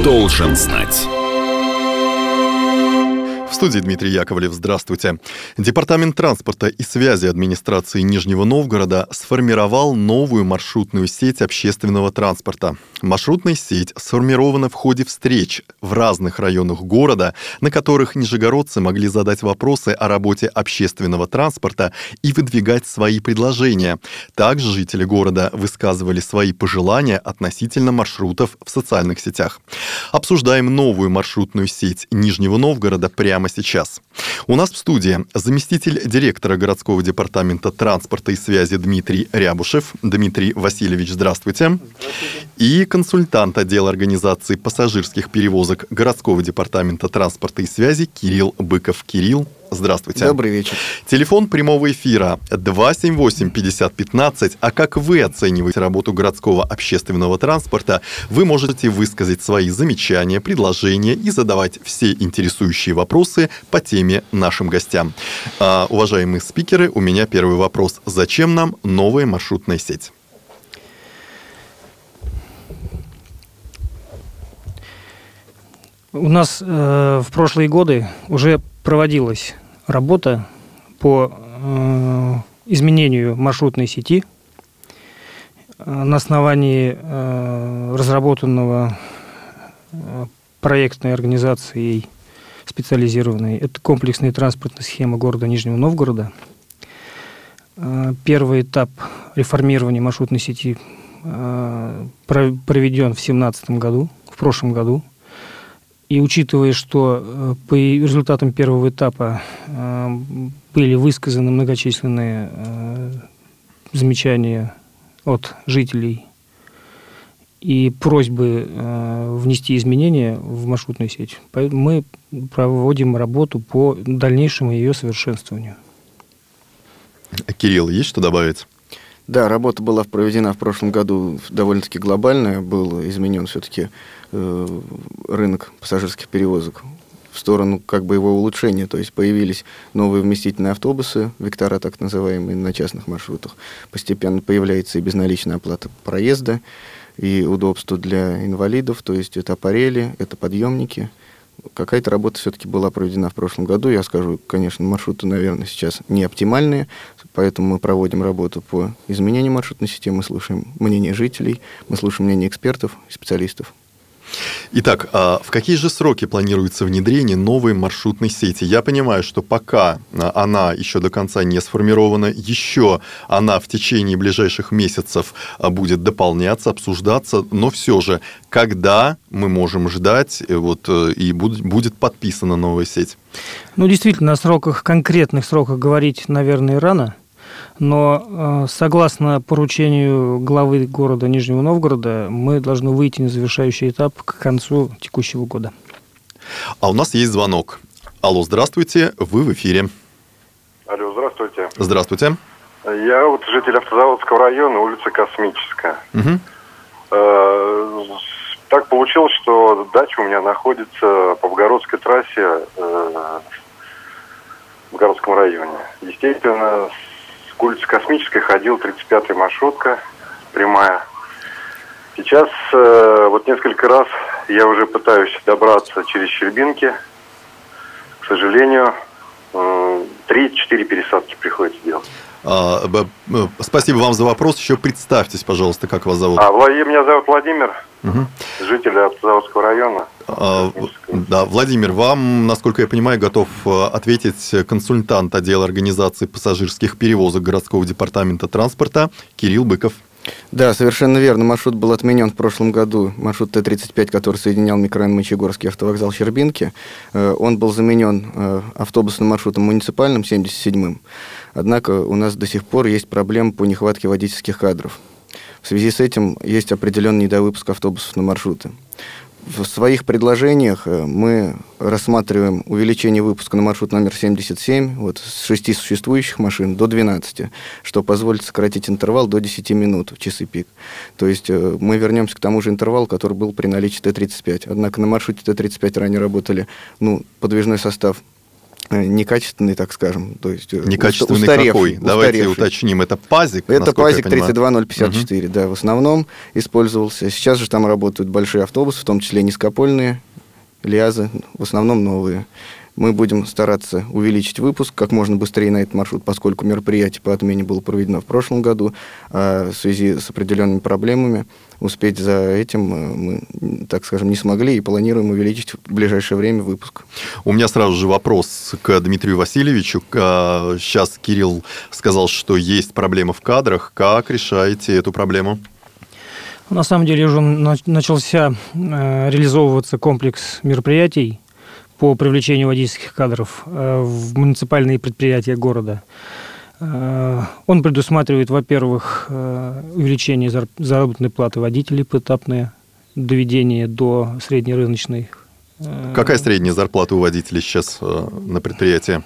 должен знать. В студии Дмитрий Яковлев. Здравствуйте. Департамент транспорта и связи администрации Нижнего Новгорода сформировал новую маршрутную сеть общественного транспорта. Маршрутная сеть сформирована в ходе встреч в разных районах города, на которых нижегородцы могли задать вопросы о работе общественного транспорта и выдвигать свои предложения. Также жители города высказывали свои пожелания относительно маршрутов в социальных сетях. Обсуждаем новую маршрутную сеть Нижнего Новгорода прямо сейчас. У нас в студии заместитель директора городского департамента транспорта и связи Дмитрий Рябушев. Дмитрий Васильевич, здравствуйте. Здравствуйте. И консультант отдела организации пассажирских перевозок городского департамента транспорта и связи Кирилл Быков. Кирилл, здравствуйте. Добрый вечер. Телефон прямого эфира 278-50-15. А как вы оцениваете работу городского общественного транспорта? Вы можете высказать свои замечания, предложения и задавать все интересующие вопросы по теме нашим гостям. Уважаемые спикеры, у меня первый вопрос. Зачем нам новая маршрутная сеть? У нас в прошлые годы уже проводилась работа по изменению маршрутной сети на основании разработанного проектной организацией специализированной. Это комплексная транспортная схема города Нижнего Новгорода. Первый этап реформирования маршрутной сети проведен в 2017 году, в прошлом году. И учитывая, что по результатам первого этапа были высказаны многочисленные замечания от жителей и просьбы внести изменения в маршрутную сеть, мы проводим работу по дальнейшему ее совершенствованию. Кирилл, есть что добавить? Да, работа была проведена в прошлом году довольно-таки глобальная. Был изменен все-таки рынок пассажирских перевозок в сторону как бы его улучшения. То есть появились новые вместительные автобусы, вектора так называемые, на частных маршрутах. Постепенно появляется и безналичная оплата проезда, и удобство для инвалидов. То есть это аппарели, это подъемники. Какая-то работа все-таки была проведена в прошлом году. Я скажу, конечно, маршруты, наверное, сейчас не оптимальные, поэтому мы проводим работу по изменению маршрутной сети, мы слушаем мнение жителей, мы слушаем мнение экспертов и специалистов. Итак, в какие же сроки планируется внедрение новой маршрутной сети? Я понимаю, что пока она еще до конца не сформирована, еще она в течение ближайших месяцев будет дополняться, обсуждаться, но все же, когда мы можем ждать и будет подписана новая сеть? Ну, действительно, о конкретных сроках говорить, наверное, рано. Но согласно поручению главы города Нижнего Новгорода, мы должны выйти на завершающий этап к концу текущего года. А у нас есть звонок. Алло, здравствуйте, вы в эфире. Алло, здравствуйте. Здравствуйте. Я житель Автозаводского района, улица Космическая. Угу. Так получилось, что дача у меня находится по Богородской трассе в Богородском районе. Естественно, к улице Космической ходил 35-я маршрутка, прямая. Сейчас несколько раз я уже пытаюсь добраться через Щербинки. К сожалению, 3-4 пересадки приходится делать. Спасибо вам за вопрос. Еще представьтесь, пожалуйста, как вас зовут. Меня зовут Владимир, житель Автозаводского района. Да, Владимир, вам, насколько я понимаю, готов ответить консультант отдела организации пассажирских перевозок городского департамента транспорта Кирилл Быков. Да, совершенно верно. Маршрут был отменен в прошлом году. Маршрут Т-35, который соединял микрорайон Мончегорский, автовокзал Щербинки. Он был заменен автобусным маршрутом муниципальным, 77-м. Однако у нас до сих пор есть проблемы по нехватке водительских кадров. В связи с этим есть определенный недовыпуск автобусов на маршруты. В своих предложениях мы рассматриваем увеличение выпуска на маршрут номер 77 с 6 существующих машин до 12, что позволит сократить интервал до 10 минут в часы пик. То есть мы вернемся к тому же интервалу, который был при наличии Т-35. Однако на маршруте Т-35 ранее работали подвижной состав некачественный, так скажем. То есть некачественный какой? Давайте уточним. Это ПАЗик? Это ПАЗик 32054, да, в основном использовался. Сейчас же там работают большие автобусы, в том числе низкопольные, ЛиАЗы, в основном новые. Мы будем стараться увеличить выпуск как можно быстрее на этот маршрут, поскольку мероприятие по отмене было проведено в прошлом году, а в связи с определенными проблемами успеть за этим мы, так скажем, не смогли и планируем увеличить в ближайшее время выпуск. У меня сразу же вопрос к Дмитрию Васильевичу. Сейчас Кирилл сказал, что есть проблемы в кадрах. Как решаете эту проблему? На самом деле уже начался реализовываться комплекс мероприятий по привлечению водительских кадров в муниципальные предприятия города. Он предусматривает, во-первых, увеличение заработной платы водителей поэтапное, доведение до среднерыночной. Какая средняя зарплата у водителей сейчас на предприятии?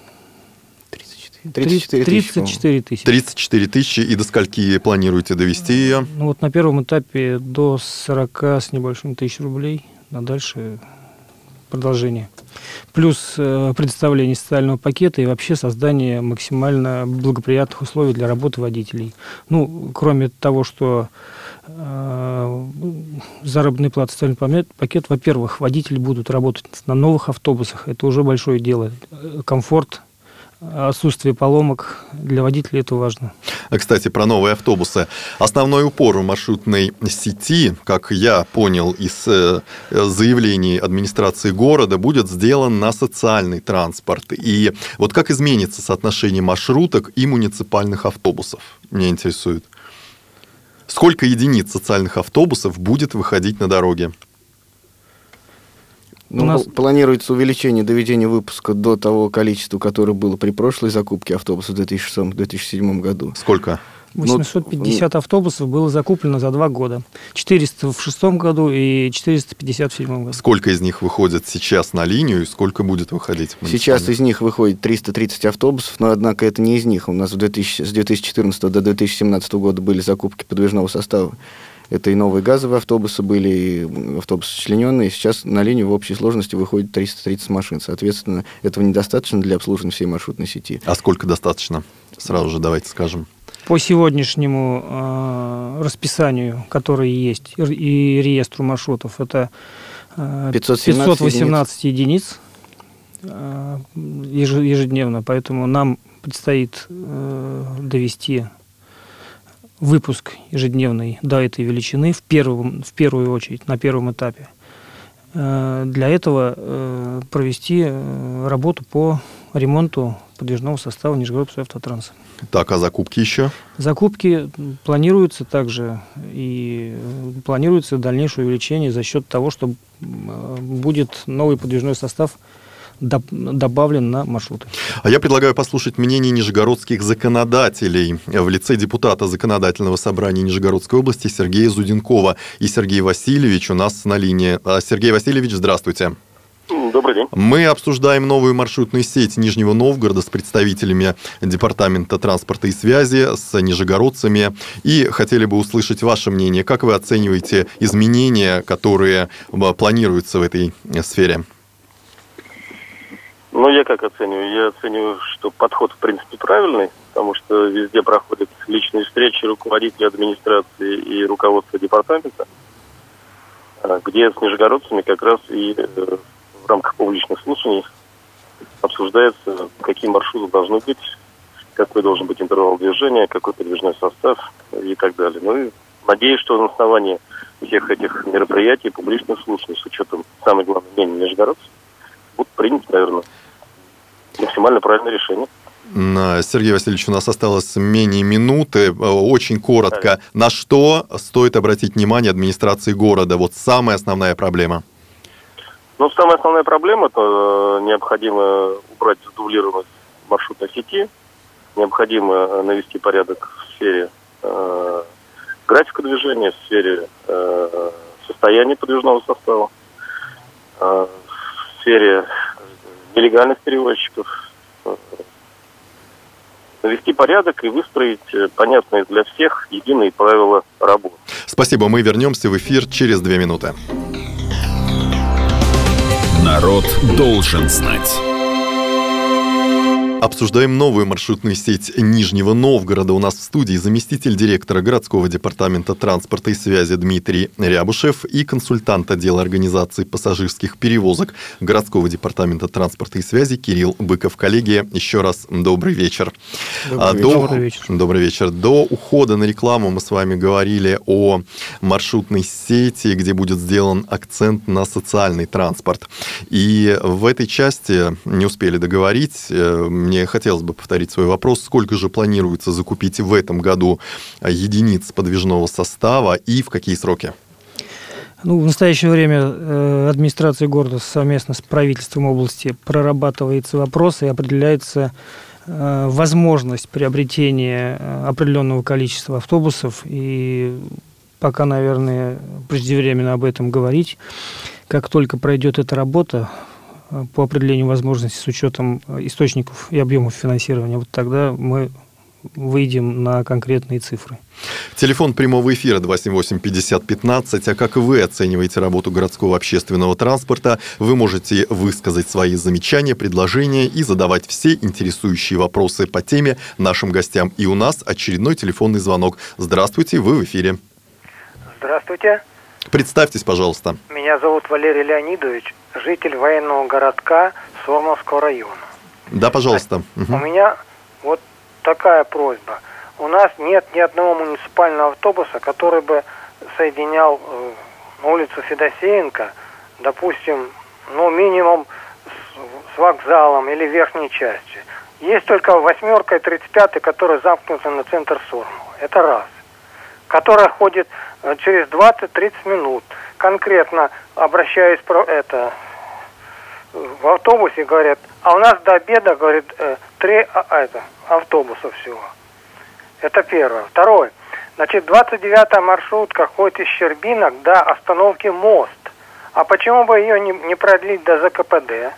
34 тысячи. 34 тысячи. И до скольки планируете довести ее? Ну, вот на первом этапе до 40 с небольшим тысяч рублей, а дальше продолжение. Плюс предоставление социального пакета и вообще создание максимально благоприятных условий для работы водителей. Ну, кроме того, что заработная плата, социальный пакет, во-первых, водители будут работать на новых автобусах, это уже большое дело. Комфорт, отсутствие поломок для водителей — это важно. Кстати, про новые автобусы. Основной упор в маршрутной сети, как я понял из заявлений администрации города, будет сделан на социальный транспорт. И вот как изменится соотношение маршруток и муниципальных автобусов? Меня интересует. Сколько единиц социальных автобусов будет выходить на дороге? Ну, у нас планируется увеличение доведения выпуска до того количества, которое было при прошлой закупке автобусов в 2006-2007 году. Сколько? 850 автобусов было закуплено за 2 года. 400 в 2006 году и 450 в 2007 году. Сколько из них выходит сейчас на линию и сколько будет выходить? Сейчас из них выходит 330 автобусов, но, однако, это не из них. У нас с 2014 до 2017 года были закупки подвижного состава. Это и новые газовые автобусы были, и автобусы члененные. Сейчас на линию в общей сложности выходит 330 машин. Соответственно, этого недостаточно для обслуживания всей маршрутной сети. А сколько достаточно? Сразу же давайте скажем. По сегодняшнему расписанию, которое есть, и реестру маршрутов, это 518 единиц ежедневно. Поэтому нам предстоит довести выпуск ежедневный до этой величины в первую очередь, на первом этапе. Для этого провести работу по ремонту подвижного состава Нижегородского автотранса. Так, а закупки еще? Закупки планируются также, и планируется дальнейшее увеличение за счет того, что будет новый подвижной состав добавлен на маршруты. А я предлагаю послушать мнение нижегородских законодателей в лице депутата Законодательного собрания Нижегородской области Сергея Зуденкова. И Сергей Васильевич у нас на линии. Сергей Васильевич, здравствуйте. Добрый день. Мы обсуждаем новую маршрутную сеть Нижнего Новгорода с представителями Департамента транспорта и связи, с нижегородцами. И хотели бы услышать ваше мнение. Как вы оцениваете изменения, которые планируются в этой сфере? Ну, я как оцениваю? Я оцениваю, что подход, в принципе, правильный, потому что везде проходят личные встречи руководителей администрации и руководства департамента, где с нижегородцами как раз и в рамках публичных слушаний обсуждается, какие маршруты должны быть, какой должен быть интервал движения, какой подвижной состав и так далее. Ну и надеюсь, что на основании всех этих мероприятий, публичных слушаний, с учетом, самое главное, мнения нижегородцев, будут приняты, наверное, максимально правильное решение. Сергей Васильевич, у нас осталось менее минуты. Очень коротко. На что стоит обратить внимание администрации города? Вот самая основная проблема. Ну, самая основная проблема – это необходимо убрать задублированность маршрутной сети, необходимо навести порядок в сфере графика движения, в сфере состояния подвижного состава, в сфере нелегальных перевозчиков, навести порядок и выстроить понятные для всех единые правила работы. Спасибо, мы вернемся в эфир через 2 минуты. Народ должен знать. Обсуждаем новую маршрутную сеть Нижнего Новгорода. У нас в студии заместитель директора городского департамента транспорта и связи Дмитрий Рябушев и консультант отдела организации пассажирских перевозок городского департамента транспорта и связи Кирилл Быков. Коллеги, еще раз добрый вечер. Добрый вечер. До ухода на рекламу мы с вами говорили о маршрутной сети, где будет сделан акцент на социальный транспорт. И в этой части не успели договорить. Мне хотелось бы повторить свой вопрос. Сколько же планируется закупить в этом году единиц подвижного состава и в какие сроки? В настоящее время администрация города совместно с правительством области прорабатывается вопрос и определяется возможность приобретения определенного количества автобусов. И пока, наверное, преждевременно об этом говорить. Как только пройдет эта работа, по определению возможностей с учетом источников и объемов финансирования, вот тогда мы выйдем на конкретные цифры. Телефон прямого эфира 278-50-15. А как вы оцениваете работу городского общественного транспорта? Вы можете высказать свои замечания, предложения и задавать все интересующие вопросы по теме нашим гостям. И у нас очередной телефонный звонок. Здравствуйте, вы в эфире. Здравствуйте. Представьтесь, пожалуйста. Меня зовут Валерий Леонидович, житель военного городка Сормовского района. Да, пожалуйста. У меня вот такая просьба. У нас нет ни одного муниципального автобуса, который бы соединял улицу Федосеенко, допустим, минимум с вокзалом или верхней частью. Есть только 8-ка и 35-й, которые замкнуты на центр Сормова. Это раз. Которая ходит через 20-30 минут. Конкретно обращаюсь в автобусе, говорят, а у нас до обеда, говорит, 3 автобуса всего. Это первое. Второе. 29-я маршрутка ходит из Щербинок до остановки Мост. А почему бы ее не продлить до ЗКПД?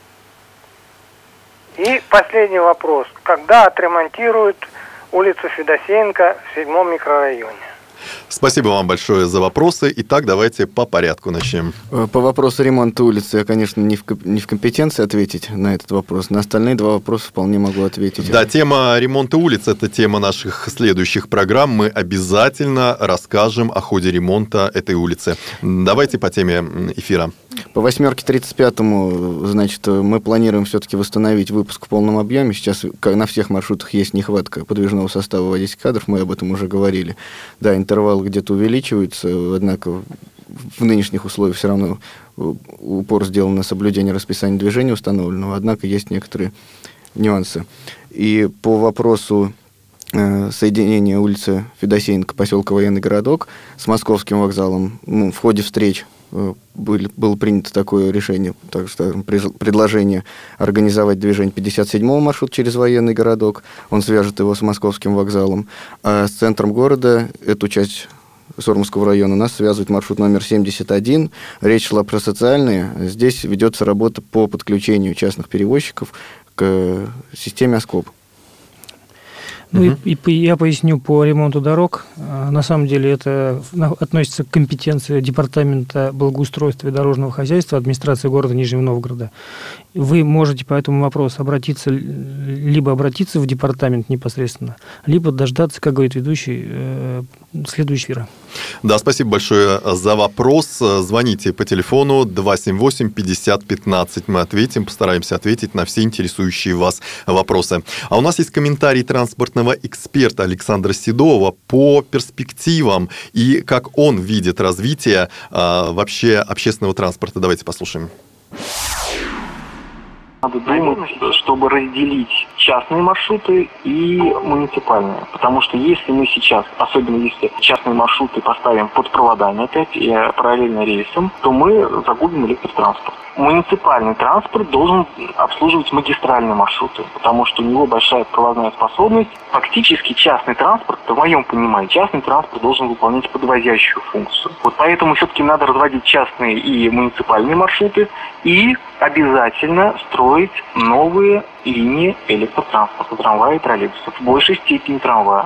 И последний вопрос. Когда отремонтируют улицу Федосеенко в 7-м микрорайоне? Спасибо вам большое за вопросы. Итак, давайте по порядку начнем. По вопросу ремонта улицы я, конечно, не в компетенции ответить на этот вопрос. На остальные два вопроса вполне могу ответить. Да, тема ремонта улиц – это тема наших следующих программ. Мы обязательно расскажем о ходе ремонта этой улицы. Давайте по теме эфира. По 8-ке 35-му, значит, мы планируем все-таки восстановить выпуск в полном объеме. Сейчас на всех маршрутах есть нехватка подвижного состава водительских кадров, мы об этом уже говорили. Да, интервал где-то увеличивается, однако в нынешних условиях все равно упор сделан на соблюдение расписания движения установленного, однако есть некоторые нюансы. И по вопросу соединения улицы Федосеенко, поселка Военный городок с Московским вокзалом, в ходе встреч было принято такое решение, так что предложение организовать движение 57-го маршрута через Военный городок, он свяжет его с Московским вокзалом, а с центром города эту часть Сормовского района нас связывает маршрут номер 71. Речь шла про социальные. Здесь ведется работа по подключению частных перевозчиков к системе ОСКОП. И я поясню по ремонту дорог. На самом деле это относится к компетенции Департамента благоустройства и дорожного хозяйства администрации города Нижнего Новгорода. Вы можете по этому вопросу либо обратиться в департамент непосредственно, либо дождаться, как говорит ведущий, следующего эфира. Да, спасибо большое за вопрос. Звоните по телефону 278-50-15. Мы ответим, постараемся ответить на все интересующие вас вопросы. А у нас есть комментарий транспортного эксперта Александра Седова по перспективам и как он видит развитие вообще общественного транспорта. Давайте послушаем. Надо думать, чтобы разделить частные маршруты и муниципальные. Потому что если мы сейчас, особенно если частные маршруты поставим под проводами опять и параллельно рельсам, то мы загубим электротранспорт. Муниципальный транспорт должен обслуживать магистральные маршруты, потому что у него большая проводная способность. Фактически частный транспорт, в моем понимании, частный транспорт должен выполнять подвозящую функцию. Вот поэтому все-таки надо разводить частные и муниципальные маршруты и обязательно строить новые линии электротранспорта, трамвая и троллейбусов, в большей степени трамвая.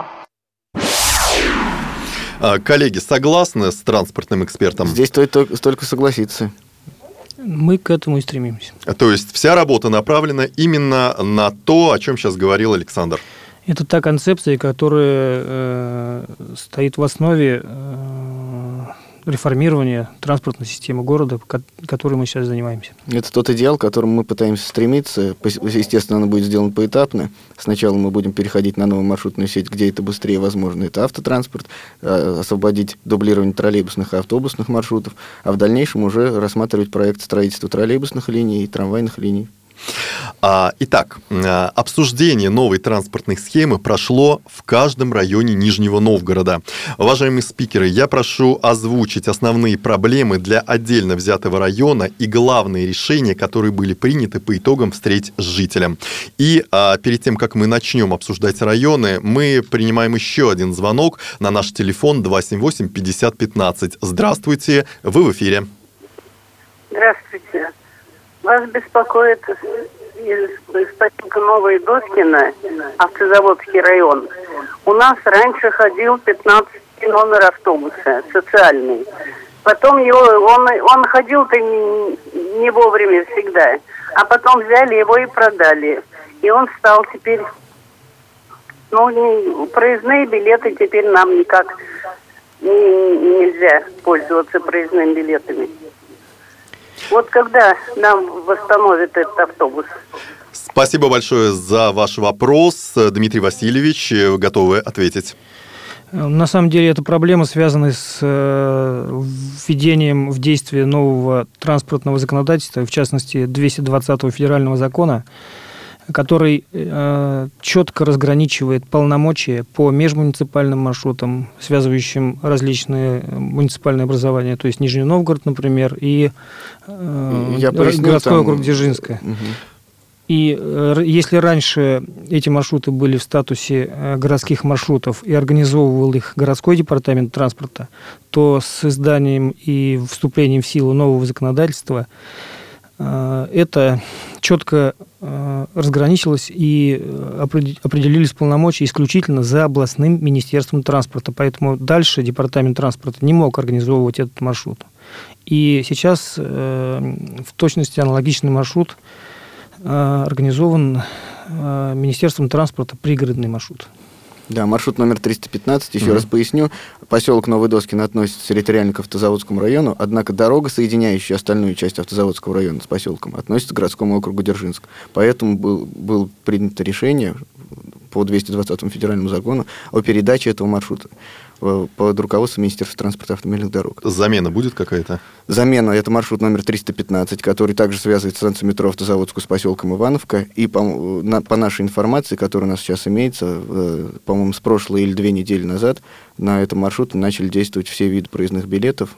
Коллеги, согласны с транспортным экспертом? Здесь только согласиться. Мы к этому и стремимся. То есть вся работа направлена именно на то, о чем сейчас говорил Александр. Это та концепция, которая стоит в основе реформирования транспортной системы города, которой мы сейчас занимаемся. Это тот идеал, к которому мы пытаемся стремиться. Естественно, оно будет сделано поэтапно. Сначала мы будем переходить на новую маршрутную сеть, где это быстрее возможно. Это автотранспорт, освободить дублирование троллейбусных и автобусных маршрутов, а в дальнейшем уже рассматривать проект строительства троллейбусных линий и трамвайных линий. Итак, обсуждение новой транспортной схемы прошло в каждом районе Нижнего Новгорода. Уважаемые спикеры, я прошу озвучить основные проблемы для отдельно взятого района и главные решения, которые были приняты по итогам встреч с жителем. И перед тем, как мы начнем обсуждать районы, мы принимаем еще один звонок на наш телефон 278-5015. Здравствуйте, вы в эфире. Здравствуйте. Вас беспокоит из поселка Новые Доскино, автозаводский район. У нас раньше ходил 15 номер автобуса, социальный. Потом он ходил-то не вовремя всегда. А потом взяли его и продали. И он стал теперь... проездные билеты теперь нам никак нельзя пользоваться проездными билетами. Вот когда нам восстановят этот автобус? Спасибо большое за ваш вопрос. Дмитрий Васильевич, готовы ответить? На самом деле, эта проблема связана с введением в действие нового транспортного законодательства, в частности, 220-го федерального закона, который четко разграничивает полномочия по межмуниципальным маршрутам, связывающим различные муниципальные образования, то есть Нижний Новгород, например, и городской округ Дзержинская. Угу. И если раньше эти маршруты были в статусе городских маршрутов и организовывал их городской департамент транспорта, то с изданием и вступлением в силу нового законодательства это четко разграничилось и определились полномочия исключительно за областным министерством транспорта. Поэтому дальше департамент транспорта не мог организовывать этот маршрут. И сейчас в точности аналогичный маршрут организован Министерством транспорта, пригородный маршрут. Да, маршрут номер 315, еще раз поясню, поселок Новый Доскин относится территориально к автозаводскому району, однако дорога, соединяющая остальную часть автозаводского района с поселком, относится к городскому округу Дзержинск. Поэтому было принято решение по 220-му федеральному закону о передаче этого маршрута под руководством Министерства транспорта и автомобильных дорог. Замена будет какая-то? Замена – это маршрут номер 315, который также связывает станцию метро Автозаводскую с поселком Ивановка. И по нашей информации, которая у нас сейчас имеется, по-моему, с прошлой или 2 недели назад на этом маршруте начали действовать все виды проездных билетов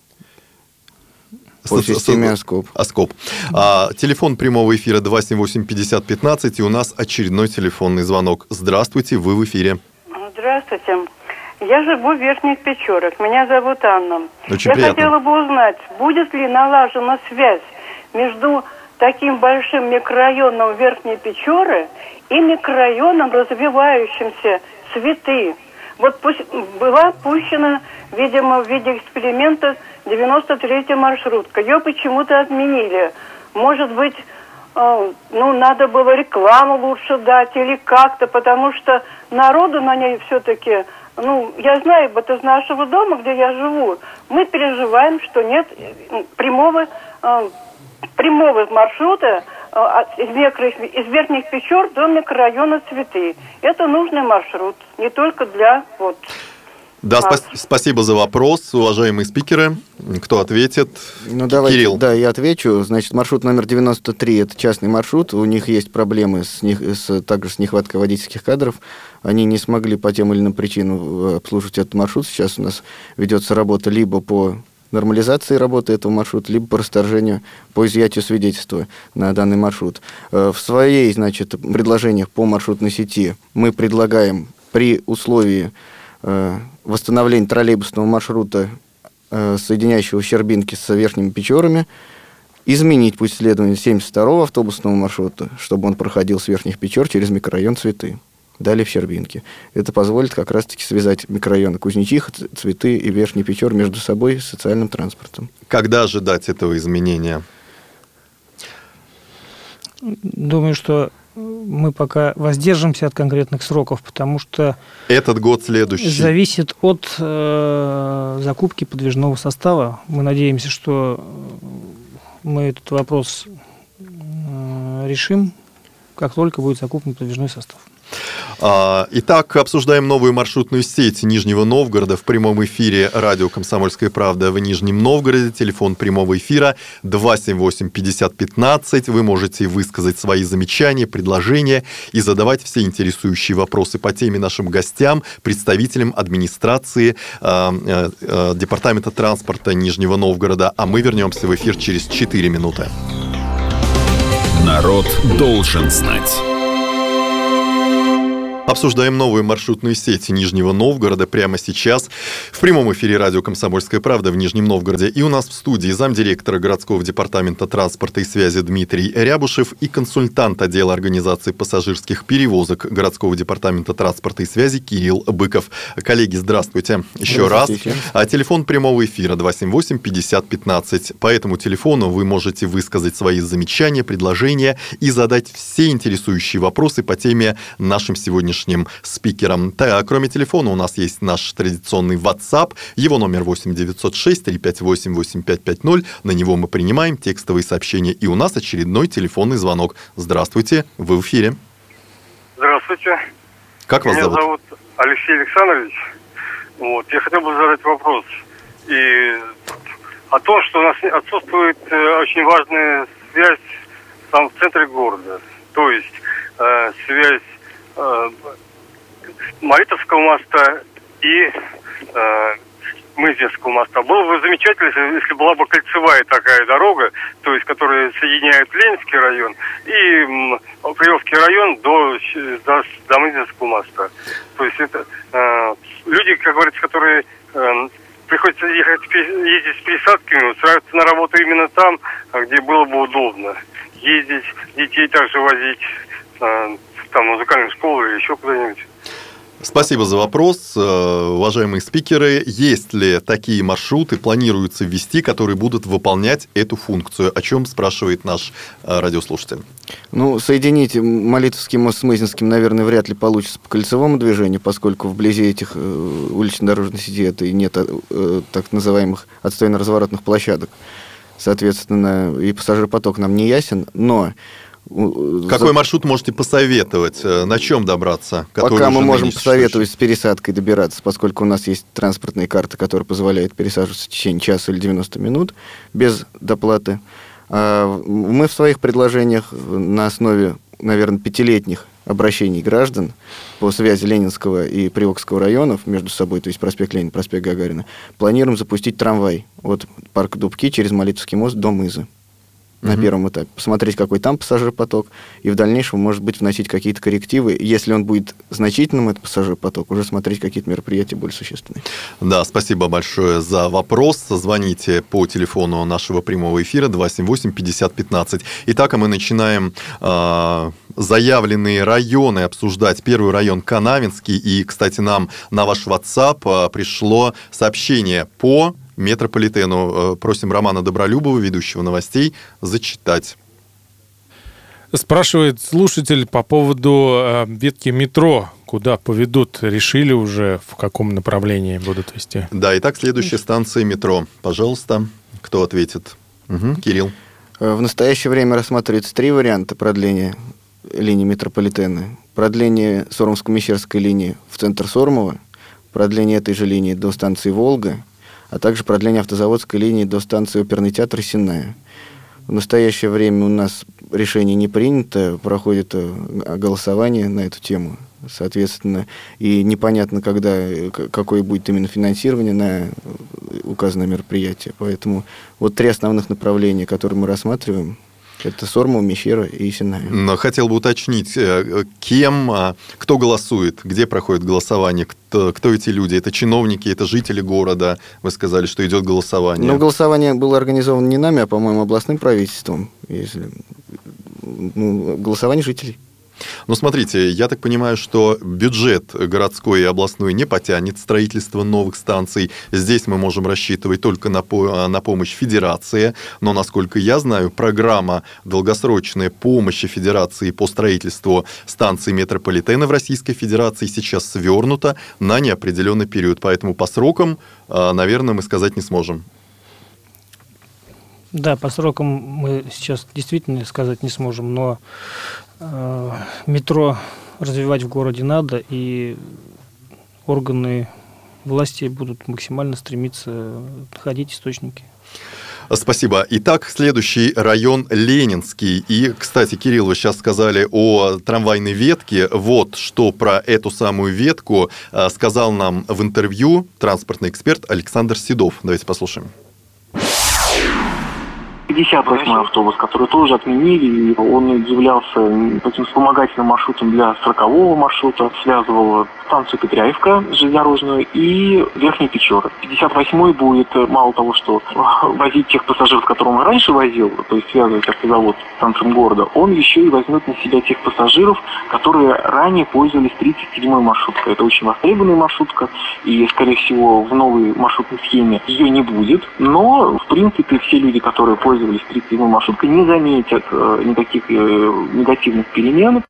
по системе ОСКОП. Телефон прямого эфира 278-5015, и у нас очередной телефонный звонок. Здравствуйте, вы в эфире. Здравствуйте. Я живу в Верхних Печорах. Меня зовут Анна. Очень приятно. Хотела бы узнать, будет ли налажена связь между таким большим микрорайоном Верхней Печоры и микрорайоном, развивающимся Цветы. Вот была пущена, видимо, в виде эксперимента 93-я маршрутка. Ее почему-то отменили. Может быть, надо было рекламу лучше дать или как-то, потому что народу на ней все-таки... я знаю, вот из нашего дома, где я живу, мы переживаем, что нет прямого маршрута из Верхних Печор до микрорайона Цветы. Это нужный маршрут, не только для Да, спасибо за вопрос, уважаемые спикеры. Кто ответит? Давайте, Кирилл. Да, я отвечу. Значит, маршрут номер 93 – это частный маршрут. У них есть проблемы также с нехваткой водительских кадров. Они не смогли по тем или иным причинам обслуживать этот маршрут. Сейчас у нас ведется работа либо по нормализации работы этого маршрута, либо по расторжению, по изъятию свидетельства на данный маршрут. В своей, предложениях по маршрутной сети мы предлагаем при условии восстановления троллейбусного маршрута, соединяющего Щербинки с Верхними Печорами, изменить путь следования 72-го автобусного маршрута, чтобы он проходил с Верхних Печор через микрорайон Цветы, далее в Щербинки. Это позволит как раз-таки связать микрорайоны Кузнечиха, Цветы и Верхний Печор между собой с социальным транспортом. Когда ожидать этого изменения? Думаю, что мы пока воздержимся от конкретных сроков, потому что этот год следующий зависит от закупки подвижного состава. Мы надеемся, что мы этот вопрос решим, как только будет закуплен подвижной состав. Итак, обсуждаем новую маршрутную сеть Нижнего Новгорода в прямом эфире радио «Комсомольская правда» в Нижнем Новгороде. Телефон прямого эфира 278-5015. Вы можете высказать свои замечания, предложения и задавать все интересующие вопросы по теме нашим гостям, представителям администрации Департамента транспорта Нижнего Новгорода. А мы вернемся в эфир через 4 минуты. Народ должен знать. Обсуждаем новую маршрутную сеть Нижнего Новгорода прямо сейчас в прямом эфире радио «Комсомольская правда» в Нижнем Новгороде. И у нас в студии замдиректора городского департамента транспорта и связи Дмитрий Рябушев и консультант отдела организации пассажирских перевозок городского департамента транспорта и связи Кирилл Быков. Коллеги, здравствуйте еще раз. Телефон прямого эфира 278-5015. По этому телефону вы можете высказать свои замечания, предложения и задать все интересующие вопросы по теме нашим сегодняшним спикерам. Кроме телефона у нас есть наш традиционный WhatsApp. Его номер 8-906-358-8550. На него мы принимаем текстовые сообщения. И у нас очередной телефонный звонок. Здравствуйте, вы в эфире. Здравствуйте. Как вас зовут? Меня зовут Алексей Александрович. Я хотел бы задать вопрос. О том, что у нас отсутствует очень важная связь там в центре города. То есть связь Молитовского моста и Мызинского моста. Было бы замечательно, если была бы кольцевая такая дорога, то есть которая соединяет Ленинский район и Приозский район до Мызинского моста. То есть это люди, как говорится, которые приходится ездить с пересадками, устраиваться на работу именно там, где было бы удобно. Ездить, детей также возить, там, музыкальную школу или еще куда-нибудь. Спасибо за вопрос. Уважаемые спикеры, есть ли такие маршруты, планируется ввести, которые будут выполнять эту функцию? О чем спрашивает наш радиослушатель? Соединить Молитовский мост с Мызинским, наверное, вряд ли получится по кольцевому движению, поскольку вблизи этих улично-дорожных сетей это и нет так называемых отстойно-разворотных площадок. Соответственно, и пассажиропоток нам не ясен, но... Какой маршрут можете посоветовать? На чем добраться? Пока мы можем посоветовать с пересадкой добираться, поскольку у нас есть транспортные карты, которые позволяют пересаживаться в течение часа или 90 минут без доплаты. Мы в своих предложениях на основе, наверное, 5-летних обращений граждан по связи Ленинского и Привокского районов между собой, то есть проспект Ленина, проспект Гагарина, планируем запустить трамвай от парка Дубки через Молитовский мост до Мызы. На первом этапе. Посмотреть, какой там пассажиропоток, и в дальнейшем, может быть, вносить какие-то коррективы. Если он будет значительным, этот пассажиропоток, уже смотреть какие-то мероприятия более существенные. Да, спасибо большое за вопрос. Звоните по телефону нашего прямого эфира 278-5015. Итак, мы начинаем заявленные районы обсуждать. Первый район Канавинский. И, кстати, нам на ваш WhatsApp пришло сообщение по метрополитену. Просим Романа Добролюбова, ведущего новостей, зачитать. Спрашивает слушатель по поводу ветки метро. Куда поведут? Решили уже, в каком направлении будут вести? Да, итак, следующая станция метро. Пожалуйста, кто ответит? Кирилл. В настоящее время рассматривается 3 варианта продления линии метрополитена. Продление Сормовско-Мещерской линии в центр Сормова, продление этой же линии до станции Волга, а также продление автозаводской линии до станции Оперный театр Сенная. В настоящее время у нас решение не принято, проходит голосование на эту тему, соответственно, и непонятно, какое будет именно финансирование на указанное мероприятие. Поэтому 3 основных направления, которые мы рассматриваем, это Сормово, Мещера и Сенная. Но хотел бы уточнить, кто голосует, где проходит голосование, кто эти люди? Это чиновники, это жители города? Вы сказали, что идет голосование. Голосование было организовано не нами, а, по-моему, областным правительством. Голосование жителей. Но смотрите, я так понимаю, что бюджет городской и областной не потянет строительство новых станций. Здесь мы можем рассчитывать только на помощь Федерации. Но, насколько я знаю, программа долгосрочной помощи Федерации по строительству станций метрополитена в Российской Федерации сейчас свернута на неопределенный период. Поэтому по срокам, наверное, мы сказать не сможем. Да, по срокам мы сейчас действительно сказать не сможем, но метро развивать в городе надо, и органы власти будут максимально стремиться находить источники. Спасибо. Итак, следующий район Ленинский. И, кстати, Кирилл, вы сейчас сказали о трамвайной ветке. Вот что про эту самую ветку сказал нам в интервью транспортный эксперт Александр Седов. Давайте послушаем. 58-й автобус, который тоже отменили, он являлся таким вспомогательным маршрутом для 40-го маршрута, связывал станцию Петряевка железнодорожную и Верхний Печоры. 58-й будет мало того, что возить тех пассажиров, которых он раньше возил, то есть связывать автозавод с центром города, он еще и возьмет на себя тех пассажиров, которые ранее пользовались 37-й маршруткой. Это очень востребованная маршрутка, и, скорее всего, в новой маршрутной схеме ее не будет, но, в принципе, все люди, которые пользовались 37-й маршруткой, не заметят никаких негативных перемен.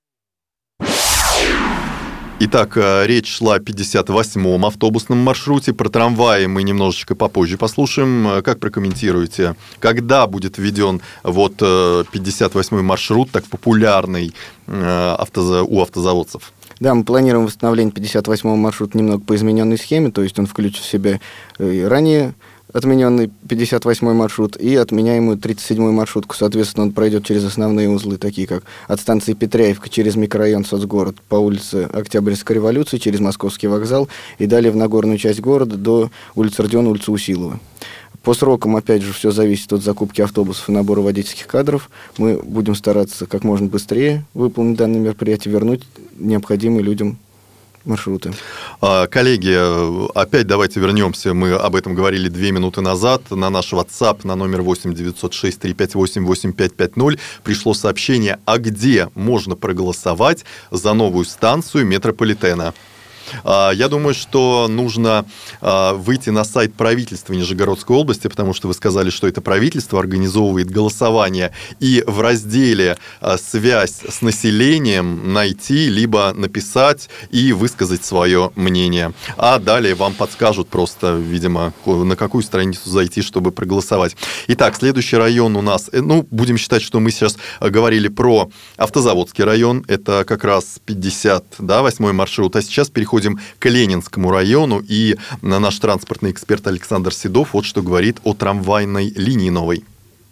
Итак, речь шла о 58-м автобусном маршруте. Про трамваи мы немножечко попозже послушаем. Как прокомментируете, когда будет введен вот 58-й маршрут, так популярный у автозаводцев? Да, мы планируем восстановление 58-го маршрута немного по измененной схеме, то есть он включит в себя ранее отмененный 58-й маршрут и отменяемую 37-ю маршрутку. Соответственно, он пройдет через основные узлы, такие как от станции Петряевка через микрорайон Соцгород по улице Октябрьской революции, через Московский вокзал и далее в Нагорную часть города до улицы Родиона, улицы Усилова. По срокам, опять же, все зависит от закупки автобусов и набора водительских кадров. Мы будем стараться как можно быстрее выполнить данное мероприятие, вернуть необходимые людям маршруты. Коллеги, опять давайте вернемся. Мы об этом говорили 2 минуты назад. На наш WhatsApp на номер 8 906 358 8550 пришло сообщение, а где можно проголосовать за новую станцию метрополитена. Я думаю, что нужно выйти на сайт правительства Нижегородской области, потому что вы сказали, что это правительство организовывает голосование, и в разделе «Связь с населением» найти, либо написать и высказать свое мнение. А далее вам подскажут просто, видимо, на какую страницу зайти, чтобы проголосовать. Итак, следующий район у нас, будем считать, что мы сейчас говорили про Автозаводский район, это как раз 58-й маршрут, а сейчас переходим к Ленинскому району, и наш транспортный эксперт Александр Седов вот что говорит о трамвайной линии новой.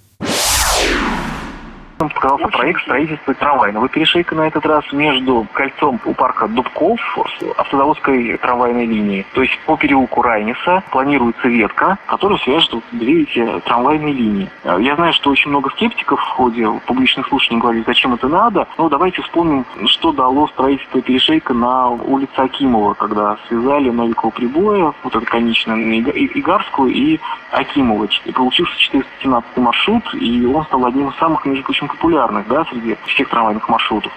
Показался проект строительства трамвайного перешейка на этот раз между кольцом у парка Дубков с автозаводской трамвайной линией. То есть по переулку Райниса планируется ветка, которая свяжет две эти трамвайные линии. Я знаю, что очень много скептиков в ходе публичных слушаний говорили, зачем это надо. Но давайте вспомним, что дало строительство перешейка на улице Акимова, когда связали Новикова Прибоя, вот это конечная, Игарскую и Акимова. И получился 417 маршрут, и он стал одним из самых, между прочим, популярных, среди всех трамвайных маршрутов.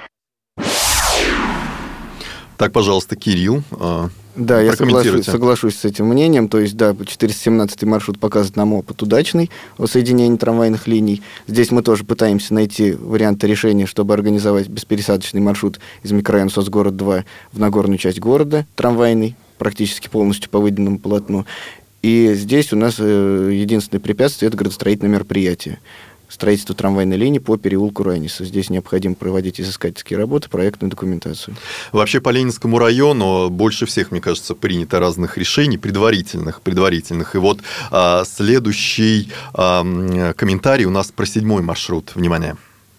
Так, пожалуйста, Кирилл. Да, я соглашусь с этим мнением. То есть, 417-й маршрут показывает нам опыт удачный о соединении трамвайных линий. Здесь мы тоже пытаемся найти варианты решения, чтобы организовать беспересадочный маршрут из микрорайона Соцгород-2 в Нагорную часть города, трамвайный, практически полностью по выделенному полотну. И здесь у нас единственное препятствие – это градостроительное мероприятие. Строительство трамвайной линии по переулку Райниса. Здесь необходимо проводить изыскательские работы, проектную документацию. Вообще по Ленинскому району больше всех, мне кажется, принято разных решений, предварительных. И вот следующий комментарий у нас про 7-й маршрут. Внимание.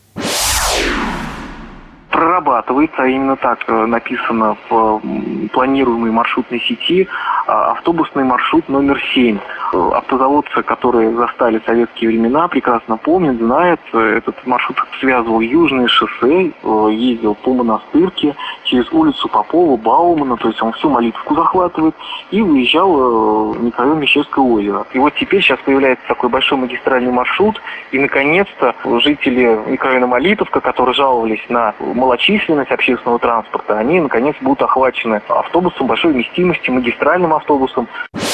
Прорабатывается, а именно так написано в планируемой маршрутной сети, автобусный маршрут номер 7 автозаводцы, которые застали советские времена, прекрасно помнят, знают. Этот маршрут связывал Южное шоссе, ездил по Монастырке, через улицу Попова, Баумана, то есть он всю Молитовку захватывает, и выезжал в микрорайон Мещерское озеро. И вот теперь сейчас появляется такой большой магистральный маршрут, и наконец-то жители микрорайона Молитовка, которые жаловались на малочисленность общественного транспорта, они наконец будут охвачены автобусом большой вместимости, магистральным автобусом.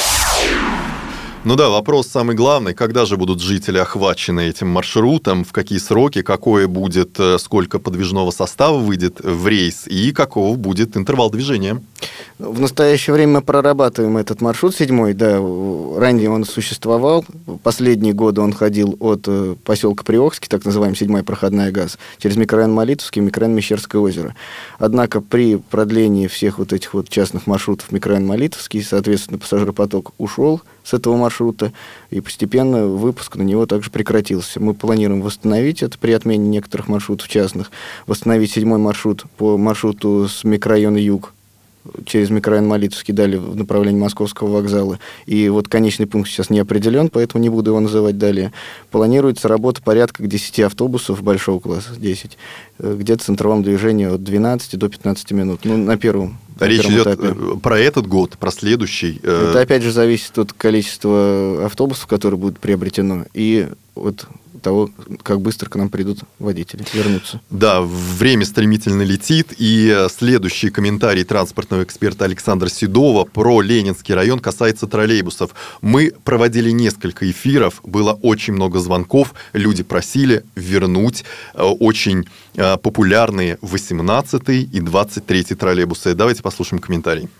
Ну да, вопрос самый главный. Когда же будут жители охвачены этим маршрутом, в какие сроки, какое будет, сколько подвижного состава выйдет в рейс и каков будет интервал движения? В настоящее время мы прорабатываем этот маршрут 7-й, да, ранее он существовал, последние годы он ходил от поселка Приохский, так называемый 7-я проходная ГАЗ, через микрорайон Молитовский, микрорайон Мещерское озеро. Однако при продлении всех вот этих вот частных маршрутов микрорайон Молитовский, соответственно, пассажиропоток ушел с этого маршрута, и постепенно выпуск на него также прекратился. Мы планируем восстановить это при отмене некоторых маршрутов частных, восстановить 7-й маршрут по маршруту с микрорайона Юг через микрорайон Молитовский далее в направлении Московского вокзала. И вот конечный пункт сейчас не определен, поэтому не буду его называть далее. Планируется работа порядка 10 автобусов большого класса, 10, где-то с интервалом движения от 12 до 15 минут. Ну, на первом Речь идет этапе. Про этот год, про следующий. Это опять же зависит от количества автобусов, которые будут приобретено, и от того, как быстро к нам придут водители, вернутся. Да, время стремительно летит, и следующий комментарий транспортного эксперта Александра Седова про Ленинский район касается троллейбусов. Мы проводили несколько эфиров, было очень много звонков, люди просили вернуть очень популярные 18-й и 23-й троллейбусы. Давайте послушаем комментарий.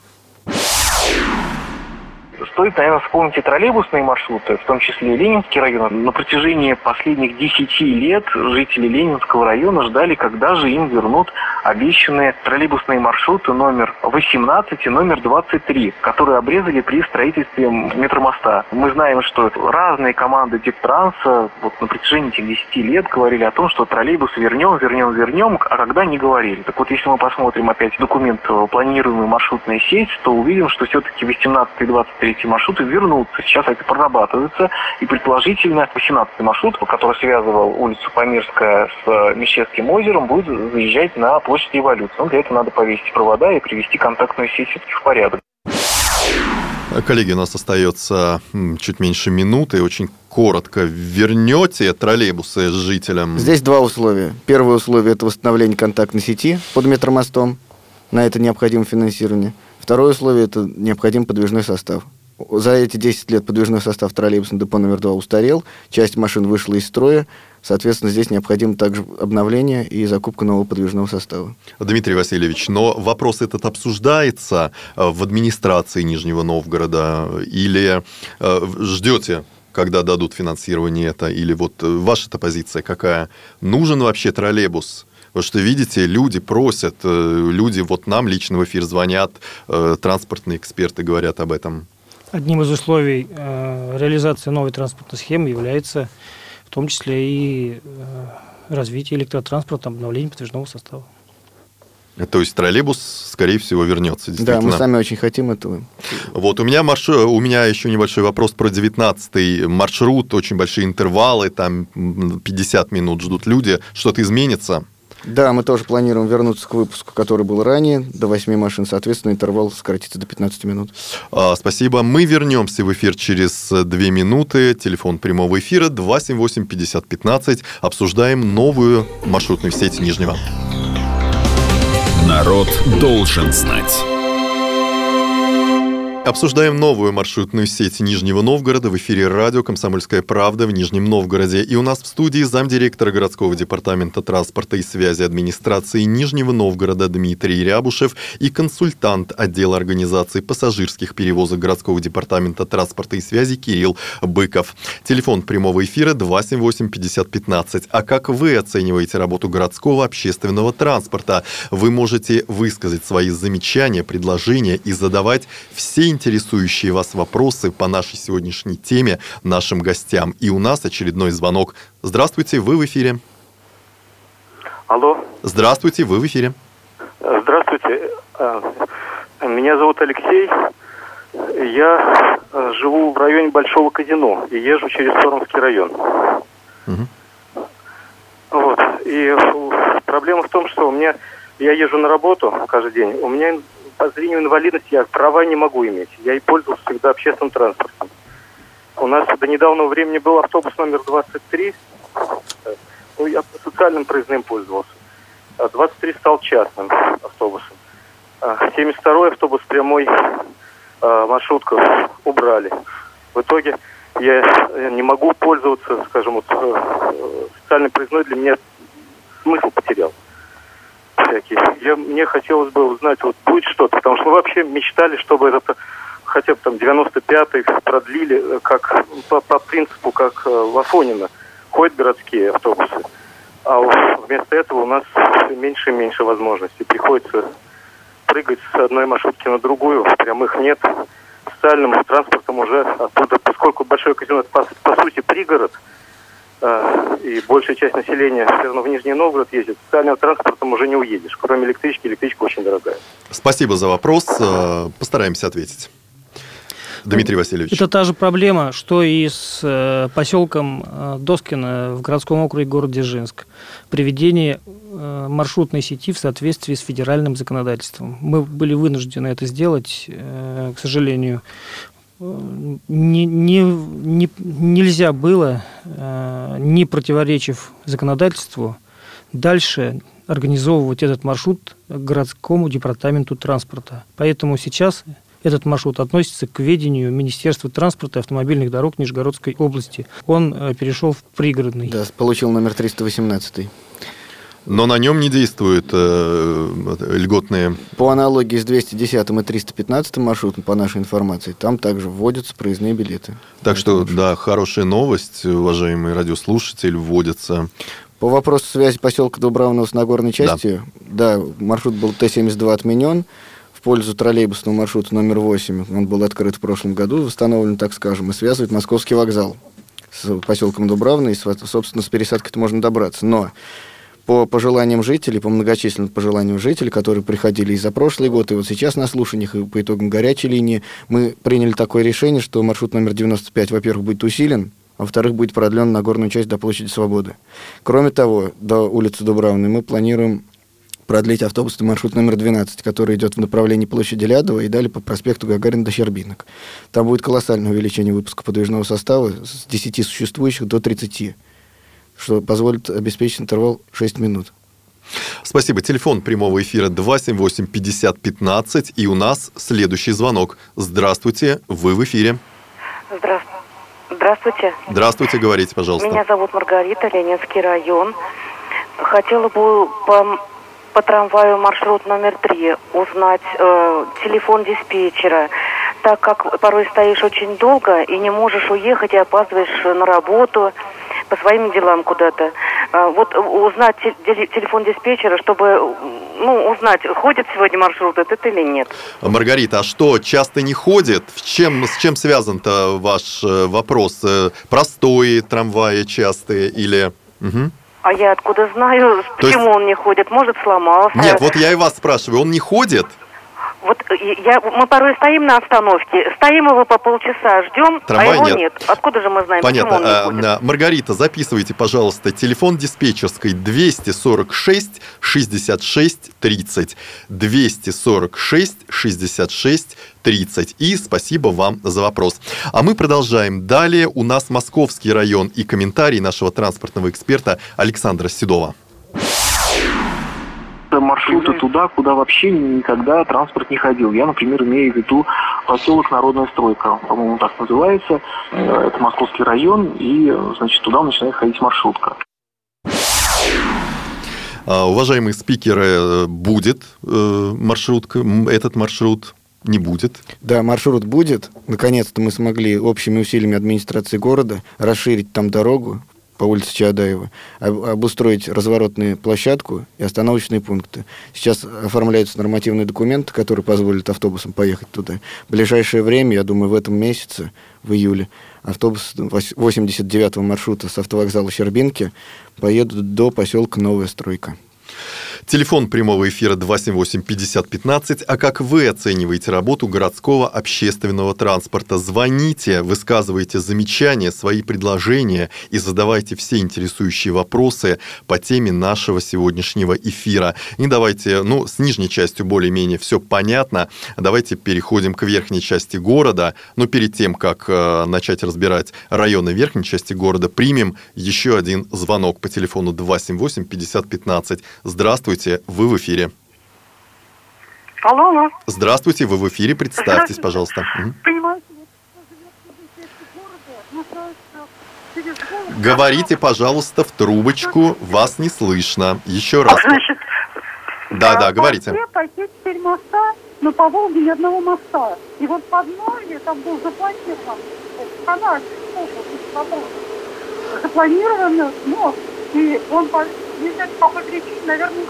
Стоит, наверное, вспомнить и троллейбусные маршруты, в том числе и Ленинский район. На протяжении последних 10 лет жители Ленинского района ждали, когда же им вернут обещанные троллейбусные маршруты номер 18 и номер 23, которые обрезали при строительстве метромоста. Мы знаем, что разные команды Дептранса вот на протяжении этих 10 лет говорили о том, что троллейбус вернем, а когда не говорили. Так вот, если мы посмотрим опять документ планируемой маршрутной сеть, то увидим, что все-таки 18 и 23 маршруты вернутся. Сейчас это прорабатывается. И предположительно 18-й маршрут, который связывал улицу Памирская с Мещерским озером, будет заезжать на площадь Революции. Но для этого надо повесить провода и привести контактную сеть все-таки в порядок. Коллеги, у нас остается чуть меньше минуты. Очень коротко. Вернете троллейбусы жителям? Здесь два условия. Первое условие – это восстановление контактной сети под метромостом. На это необходимо финансирование. Второе условие – это необходим подвижной состав. За эти 10 лет подвижной состав троллейбусного депо номер 2 устарел, часть машин вышла из строя, соответственно, здесь необходимо также обновление и закупка нового подвижного состава. Dmitry Васильевич, но вопрос этот обсуждается в администрации Нижнего Новгорода или ждете, когда дадут финансирование это, или вот ваша-то позиция какая? Нужен вообще троллейбус? Потому что, видите, люди просят, люди вот нам лично в эфир звонят, транспортные эксперты говорят об этом. Одним из условий реализации новой транспортной схемы является в том числе и развитие электротранспорта, обновление подвижного состава. То есть троллейбус, скорее всего, вернется. Да, мы сами очень хотим этого. Вот, у меня еще небольшой вопрос про 19-й маршрут, очень большие интервалы, там 50 минут ждут люди. Что-то изменится? Да, мы тоже планируем вернуться к выпуску, который был ранее, до 8 машин, соответственно, интервал сократится до 15 минут. Спасибо. Мы вернемся в эфир через 2 минуты. Телефон прямого эфира 278-50-15. Обсуждаем новую маршрутную сеть Нижнего. Народ должен знать. Обсуждаем новую маршрутную сеть Нижнего Новгорода в эфире радио «Комсомольская правда» в Нижнем Новгороде. И у нас в студии замдиректора городского департамента транспорта и связи администрации Нижнего Новгорода Дмитрий Рябушев и консультант отдела организации пассажирских перевозок городского департамента транспорта и связи Кирилл Быков. Телефон прямого эфира 278-50-15. А как вы оцениваете работу городского общественного транспорта? Вы можете высказать свои замечания, предложения и задавать все интересующие вас вопросы по нашей сегодняшней теме нашим гостям. И у нас очередной звонок. Здравствуйте, вы в эфире. Алло. Здравствуйте, вы в эфире. Здравствуйте. Меня зовут Алексей. Я живу в районе Большого казино и езжу через Сормовский район. Вот. И проблема в том, что я езжу на работу каждый день, у меня по зрению инвалидность, я права не могу иметь. Я и пользовался всегда общественным транспортом. У нас до недавнего времени был автобус номер 23. Я по социальным проездным пользовался. 23 стал частным автобусом. 72-й автобус прямой, маршрутку убрали. В итоге я не могу пользоваться, скажем, вот социальной проездной, для меня смысл потерял. Мне хотелось бы узнать, вот будет что-то, потому что мы вообще мечтали, чтобы это хотя бы там 95-й продлили, как по принципу, как в Афонино, ходят городские автобусы. А вместо этого у нас меньше и меньше возможностей. Приходится прыгать с одной маршрутки на другую, прямых нет. Социальным транспортом уже оттуда, поскольку Большое казино это по сути пригород, и большая часть населения все равно в Нижний Новгород ездит, социальным транспортом уже не уедешь. Кроме электрички, электричка очень дорогая. Спасибо за вопрос. Постараемся ответить. Дмитрий Васильевич. Это та же проблема, что и с поселком Доскино в городском округе города Дзержинск. Приведение маршрутной сети в соответствии с федеральным законодательством. Мы были вынуждены это сделать, к сожалению. Нельзя было, не противоречив законодательству, дальше организовывать этот маршрут городскому департаменту транспорта. Поэтому сейчас этот маршрут относится к ведению Министерства транспорта и автомобильных дорог Нижегородской области. Он перешел в пригородный. Да, получил номер 318. Но на нем не действуют льготные... По аналогии с 210 и 315 маршрутом, по нашей информации, там также вводятся проездные билеты. Так что, да, хорошая новость, уважаемый радиослушатель, вводится. По вопросу связи поселка Дубравного с Нагорной частью, да, маршрут был Т-72 отменен в пользу троллейбусного маршрута номер 8. Он был открыт в прошлом году, восстановлен, так скажем, и связывает Московский вокзал с поселком Дубравный, и, собственно, с пересадкой-то можно добраться. Но по пожеланиям жителей, по многочисленным пожеланиям жителей, которые приходили и за прошлый год, и вот сейчас на слушаниях, и по итогам горячей линии, мы приняли такое решение, что маршрут номер 95, во-первых, будет усилен, а во-вторых, будет продлен на горную часть до площади Свободы. Кроме того, до улицы Дубравной мы планируем продлить автобусный маршрут номер 12, который идет в направлении площади Лядова и далее по проспекту Гагарина до Щербинок. Там будет колоссальное увеличение выпуска подвижного состава с 10 существующих до 30, что позволит обеспечить интервал 6 минут. Спасибо. Телефон прямого эфира 278-50-15. И у нас следующий звонок. Здравствуйте, вы в эфире. Здравствуйте. Здравствуйте, говорите, пожалуйста. Меня зовут Маргарита, Ленинский район. Хотела бы по трамваю маршрут номер 3 узнать телефон диспетчера, так как порой стоишь очень долго и не можешь уехать, и опаздываешь на работу по своим делам куда-то. Вот узнать телефон диспетчера, чтобы узнать, ходит сегодня маршрут этот или нет. Маргарита, а что, часто не ходит? С чем связан-то ваш вопрос? Простые трамваи частые или... Угу. А я откуда знаю, почему он не ходит? Может, сломался? Нет, вот я и вас спрашиваю, он не ходит? Вот мы порой стоим на остановке, стоим его по полчаса, ждем, трамвай а его нет. Откуда же мы знаем, понятно. Почему он не ходит? Маргарита, записывайте, пожалуйста, телефон диспетчерской 246 66 30. 246 66 30. И спасибо вам за вопрос. А мы продолжаем. Далее у нас Московский район и комментарий нашего транспортного эксперта Александра Седова. Маршруты туда, куда вообще никогда транспорт не ходил. Я, например, имею в виду поселок Народная стройка, по-моему, так называется. Это Московский район, и, значит, туда начинает ходить маршрутка. Уважаемые спикеры, будет маршрутка, этот маршрут не будет? Да, маршрут будет. Наконец-то мы смогли общими усилиями администрации города расширить там дорогу по улице Чаадаева, обустроить разворотную площадку и остановочные пункты. Сейчас оформляются нормативные документы, которые позволят автобусам поехать туда. В ближайшее время, я думаю, в этом месяце, в июле, автобусы 89-го маршрута с автовокзала Щербинки поедут до поселка Новая Стройка. Телефон прямого эфира 278-50-15. А как вы оцениваете работу городского общественного транспорта? Звоните, высказывайте замечания, свои предложения и задавайте все интересующие вопросы по теме нашего сегодняшнего эфира. И давайте, с нижней частью более-менее все понятно. Давайте переходим к верхней части города. Но перед тем, как начать разбирать районы верхней части города, примем еще один звонок по телефону 278-50-15. Здравствуйте, вы в эфире. Алло. Здравствуйте, вы в эфире. Представьтесь, пожалуйста. Говорите, пожалуйста, в трубочку. Вас не слышно. Еще раз. Значит, да, говорите. Почти 4 моста, но по Волге ни одного моста. И вот под Норве там был запланирован канал, запланирован мост. И он по какой причине, наверное,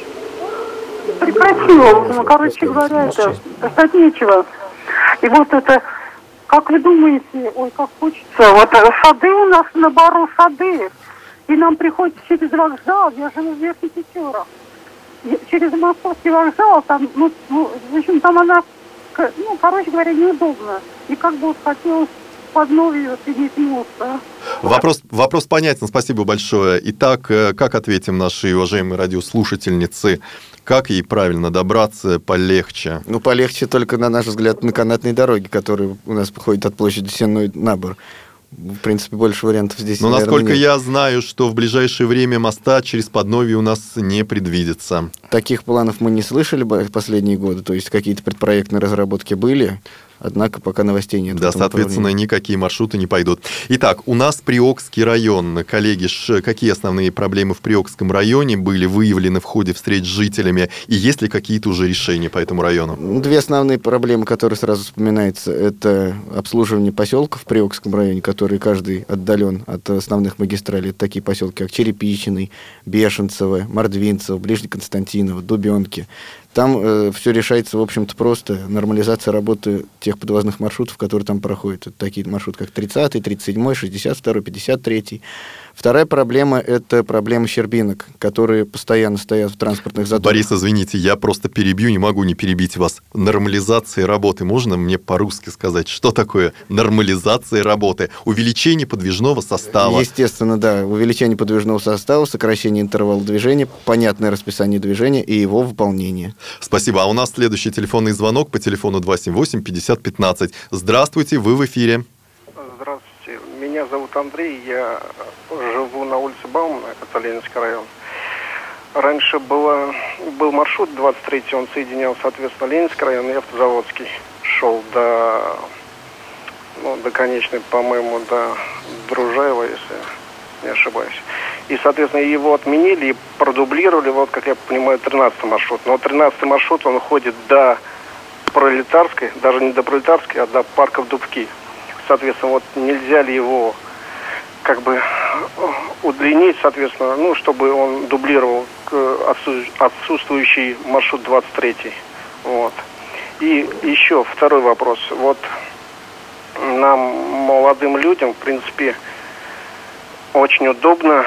прекратил. Короче говоря, это стать нечего. И вот это, как вы думаете, как хочется, вот сады у нас на Бару сады, и нам приходится через вокзал, я живу в Верхних Печорах, через Московский вокзал, там, в общем, там она, короче говоря, неудобно. И как бы вот хотелось под Новью сидеть мост. Вопрос понятен, спасибо большое. Итак, как ответим нашей уважаемой радиослушательнице? Как ей правильно добраться полегче? Полегче только, на наш взгляд, на канатной дороге, которая у нас походит от площади Сенной на Бар. В принципе, больше вариантов здесь, наверное, насколько нет. я знаю, что в ближайшее время моста через Подновье у нас не предвидится. Таких планов мы не слышали в последние годы, то есть какие-то предпроектные разработки были, однако пока новостей нет. Да, соответственно, никакие маршруты не пойдут. Итак, у нас Приокский район. Коллеги, какие основные проблемы в Приокском районе были выявлены в ходе встреч с жителями? И есть ли какие-то уже решения по этому району? Две основные проблемы, которые сразу вспоминаются, это обслуживание поселков в Приокском районе, которые каждый отдален от основных магистралей. Это такие поселки, как Черепичный, Бешенцево, Мордвинцево, Ближнеконстантиново, Дубенки. Там все решается, в общем-то, просто. Нормализация работы тех подвозных маршрутов, которые там проходят. Это такие маршруты, как 30-й, 37-й, 62-й, 53-й. Вторая проблема – это проблема щербинок, которые постоянно стоят в транспортных заторах. Борис, извините, я просто перебью, не могу не перебить вас. Нормализация работы. Можно мне по-русски сказать, что такое нормализация работы? Увеличение подвижного состава. Естественно, да. Увеличение подвижного состава, сокращение интервала движения, понятное расписание движения и его выполнение. Спасибо. А у нас следующий телефонный звонок по телефону 278-50-15. Здравствуйте, вы в эфире. Здравствуйте. Меня зовут Андрей, я живу на улице Баумана, это Ленинский район. Раньше был маршрут 23-й, он соединял, соответственно, Ленинский район и Автозаводский. Шел до конечной, по-моему, до Дружаева, если не ошибаюсь. И, соответственно, его отменили и продублировали, вот, как я понимаю, 13-й маршрут. Но 13-й маршрут, он ходит до Пролетарской, даже не до Пролетарской, а до парка Дубки. Соответственно, вот нельзя ли его как бы удлинить, соответственно, чтобы он дублировал отсутствующий маршрут 23-й. Вот. И еще второй вопрос. Вот нам, молодым людям, в принципе, очень удобно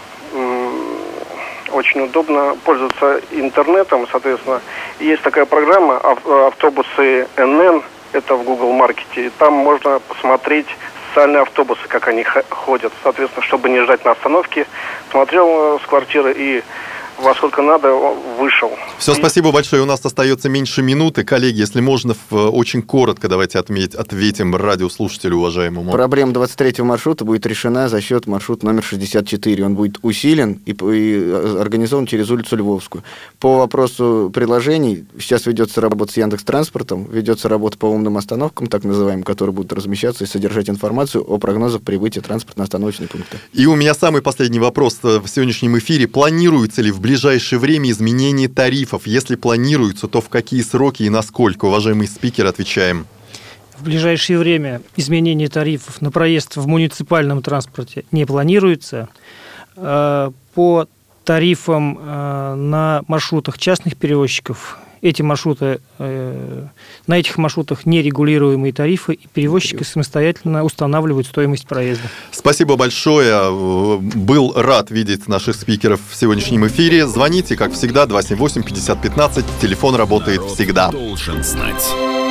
пользоваться интернетом, соответственно. Есть такая программа «Автобусы НН», это в Google Маркете, и там можно посмотреть социальные автобусы, как они ходят, соответственно, чтобы не ждать на остановке. Смотрел с квартиры и во сколько надо вышел. Все, спасибо большое. У нас остается меньше минуты. Коллеги, если можно, очень коротко давайте ответим радиослушателю уважаемому. Проблема 23-го маршрута будет решена за счет маршрута номер 64. Он будет усилен и организован через улицу Львовскую. По вопросу предложений, сейчас ведется работа с Яндекс.Транспортом, ведется работа по умным остановкам, так называемым, которые будут размещаться и содержать информацию о прогнозах прибытия транспортно-остановочных пунктов. И у меня самый последний вопрос в сегодняшнем эфире. Планируется ли в ближайшее время изменение тарифов? Если планируется, то в какие сроки и насколько? Уважаемый спикер, отвечаем. В ближайшее время изменение тарифов на проезд в муниципальном транспорте не планируется. По тарифам на маршрутах частных перевозчиков эти маршруты, на этих маршрутах нерегулируемые тарифы, и перевозчики самостоятельно устанавливают стоимость проезда. Спасибо большое. Был рад видеть наших спикеров в сегодняшнем эфире. Звоните, как всегда, 278-5015. Телефон работает всегда. Должен знать.